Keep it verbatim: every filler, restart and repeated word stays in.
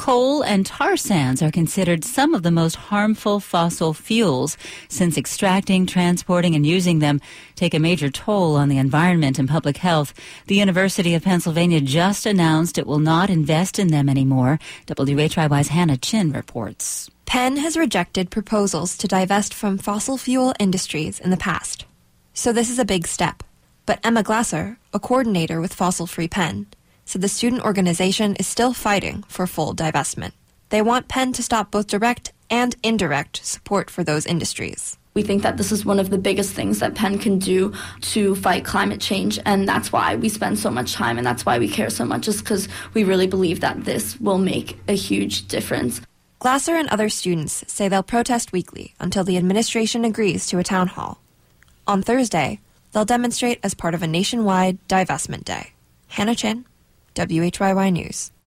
Coal and tar sands are considered some of the most harmful fossil fuels, since extracting, transporting, and using them take a major toll on the environment and public health. The University of Pennsylvania just announced it will not invest in them anymore. W H Y Y's Hannah Chin reports. Penn has rejected proposals to divest from fossil fuel industries in the past. So this is a big step. But Emma Glasser, a coordinator with Fossil Free Penn, said the student organization is still fighting for full divestment. They want Penn to stop both direct and indirect support for those industries. We think that this is one of the biggest things that Penn can do to fight climate change, and that's why we spend so much time and that's why we care so much, is because we really believe that this will make a huge difference. Glasser and other students say they'll protest weekly until the administration agrees to a town hall. On Thursday, they'll demonstrate as part of a nationwide divestment day. Hannah Chin, W H Y Y News.